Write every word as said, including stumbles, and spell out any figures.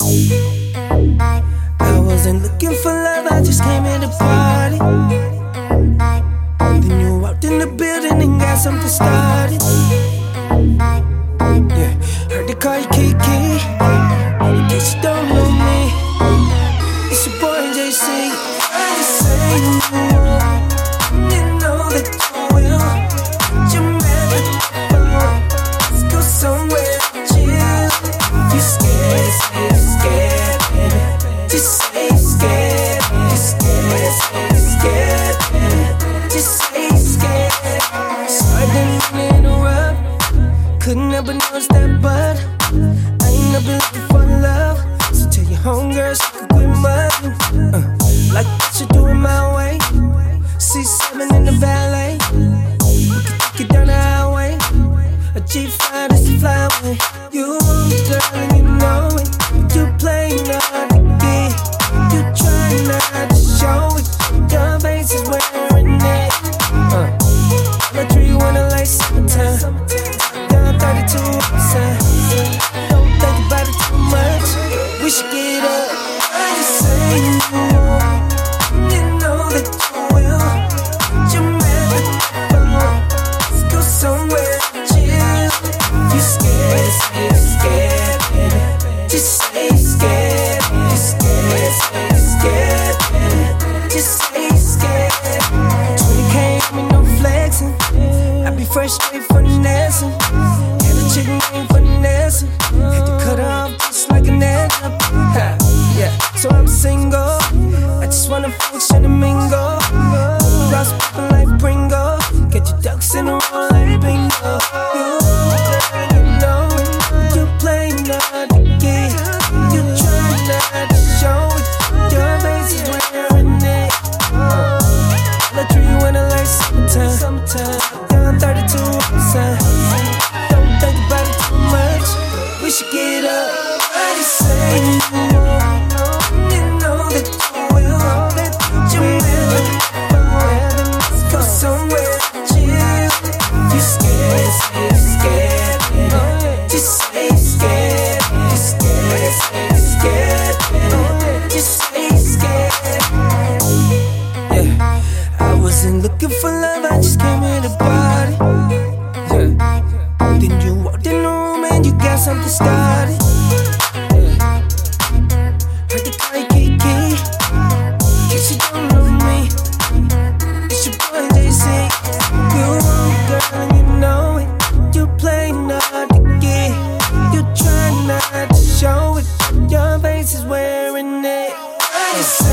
I wasn't looking for love, I just came here to party. Then you walked in the building and got something started. Yeah, heard they call you Kiki. In case you don't know me, it's your boy J C. I just say you know that you will. You met at the bar. Let's go somewhere chill. You scared, scared, scared, baby. Just say scared, just scared, scared, scared, baby. Just say scared. Sorry, didn't interrupt. Couldn't help but notice that, but I ain't never looking for love. So tell your homegirls you can quit mugging. Uh, like what you doing my way. C seven in the valet. We can take it down the highway. A G five is the flyway. You want me, girl, and you know it. You playing hard to get. You trying not to show it. Your face is wearing it. Uh, I treat you wanna like summertime. thirty-two percent. Don't think about it too much. We should get up. I just say you know that you will. You met at the bar. Let's go somewhere chill. You scared, scared, scared, baby. Just say scared. Just scared, scared, scared, baby. Just say scared. twenty K on me, no flexing. I be fresh straight from the Nelson. Chicken ain't finesse. Had to cut her off just like an egg up. Yeah, so I'm single. I just wanna function and mingle. Lost people like Pringle. Get your ducks in a row like bingo. You, you know it. You play not to get. You try not to show it. Your face is wearing it. I treat you when I like summertime. Down thirty-two percent. Think about it too much. We should get up. I just say you know that you will. That you will. Let's go somewhere chill. You scared, scared, scared, baby. Just say scared. Just scared, scared, scared, baby. Just say scared. Yeah, I wasn't looking for love, I just came here to party. Yeah. Then you walked in the room and you got something started. Yeah. Heard they call you Kiki. In case you don't know me, it's your boy J C. You want me, girl, and you know it. You play hard to get. You try not to show it. Your face is wearing it.